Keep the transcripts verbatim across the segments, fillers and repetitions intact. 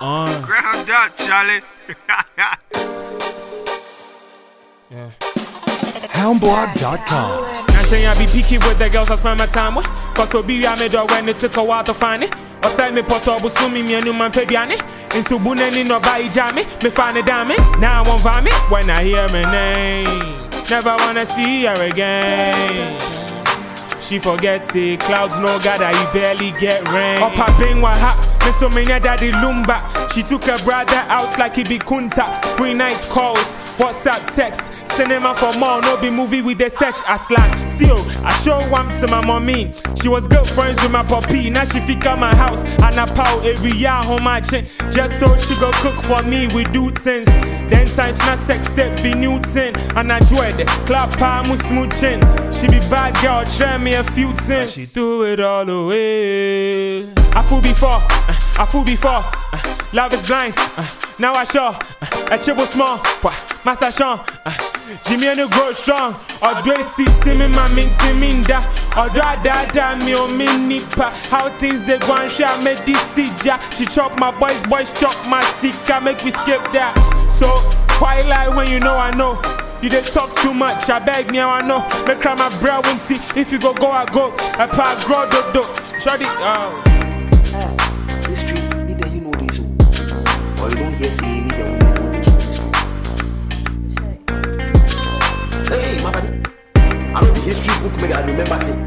Uh. Ground up, Charlie. Yeah. Houndblog dot com. I'm saying I be picky with the girls I spend my time with. Cause so be I made her when it took a while to find it. Or say me poto busumi me anu man pediane. In subuneni no buy jammy. Me find a damn it. Now I won't vomit when I hear my name. Never wanna see her again. She forgets it. Clouds no gather, you barely get rain. Up her bing wa ha. Me so many daddy lumba. She took her brother out like he be kunta. Free nights calls, WhatsApp text. Cinema for more, no be movie with the search as like seal. I show one to my mommy. She was good friends with my puppy. Now she fika my house and I pow every year home matching. Just so she go cook for me, we do things. Then times na sex step be Newton. And I joy the clap palm smooching. She be bad girl, try me a few things. She do it all the way. I fool before, uh, I fool before. Uh, love is blind. Uh, now I show. Uh, a chibo small. Massa Sean. Uh, Jimmy and grow strong. Or do I see me my minty minda? Or do I da da me o minipa? How things they go and share me this sija. She chop my boys, boys chop my sika. Make we skip that. So why lie when you know I know? You dey talk too much. I beg me I know. Make cry my brow and see. If you go go I go. I pack grow do do. Shorty. Oh. This street, me that you know this. Or you don't hear say me that you know this. Hey, my buddy. I know the history book make I remember things.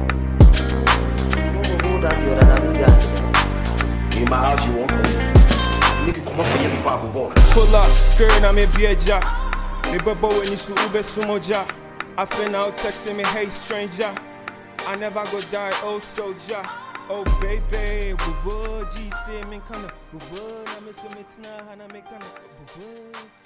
No, no, that you other than that. In my house, you won't come. Make you come up for you before I go born. Pull up, skirt, I'm a beja. Me bubble when you su ube sumoja. I feel now texting me, hey stranger. I never go die, oh soldier. Oh baby, boo boo, G say me kinda boo boo. I miss me tonight, and I make kinda boo boo.